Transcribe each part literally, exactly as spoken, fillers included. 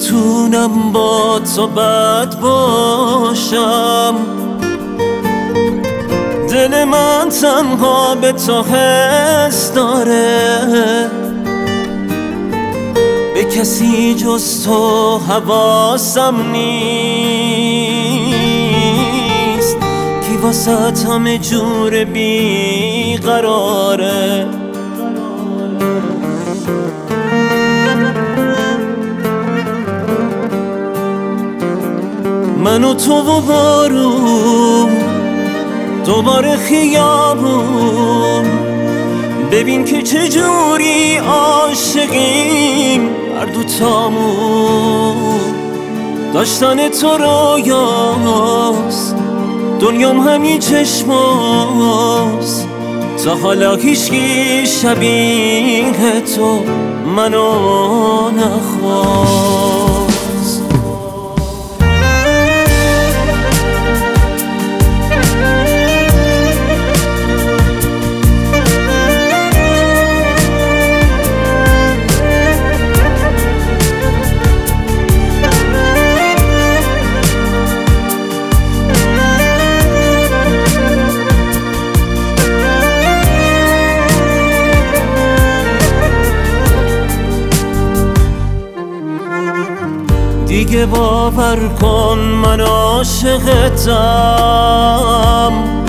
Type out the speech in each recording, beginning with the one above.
بتونم با تو بد باشم، دل من تنها به تو حس داره، به کسی جز تو حواسم نیست، کی واسه همه جور بی قراره. من و تو و بارون دوباره خیابون، ببین که چجوری عاشقیم هر دوتامون. داشتن تو رویاست، دنیام همین چشماست، تا حالا هیچکی شبیه تو منو نخواست. دیگه باور کن من عاشقتم،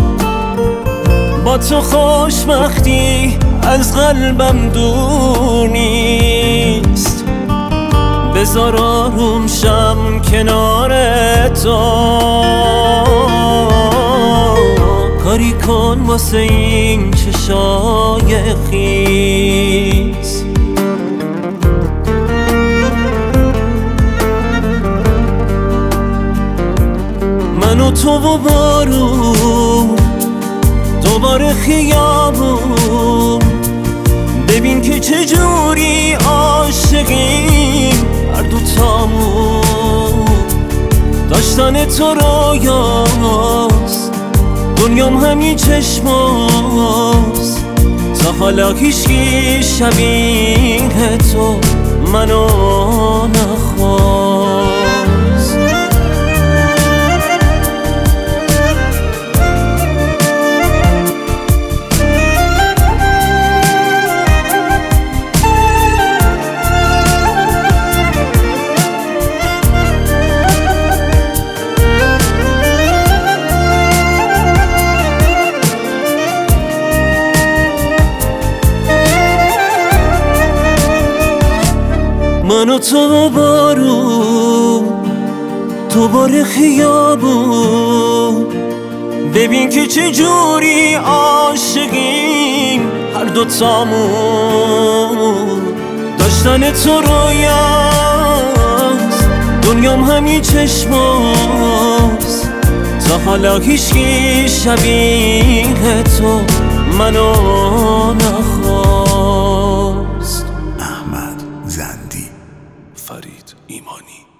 با تو خوشبختی از قلبم دور نیست. بذار آروم شم کنار تو، کاری کن واسه این چشای خیس. من و تو و بارون دوباره خیابون، ببین که چجوری عاشقیم هر دوتامون. داشتن تو رویاست، دنیام همین چشماست، تا حالا هیچکی شبیه تو منو نخواست. من و تو بارون دوباره خیابون، ببین که چجوری عاشقیم هر دوتامون. داشتن تو رویاست، دنیام همین چشماست، تا حالا هیچکی شبیه تو منو نخواست. احمد زندی، فرید ایمانی.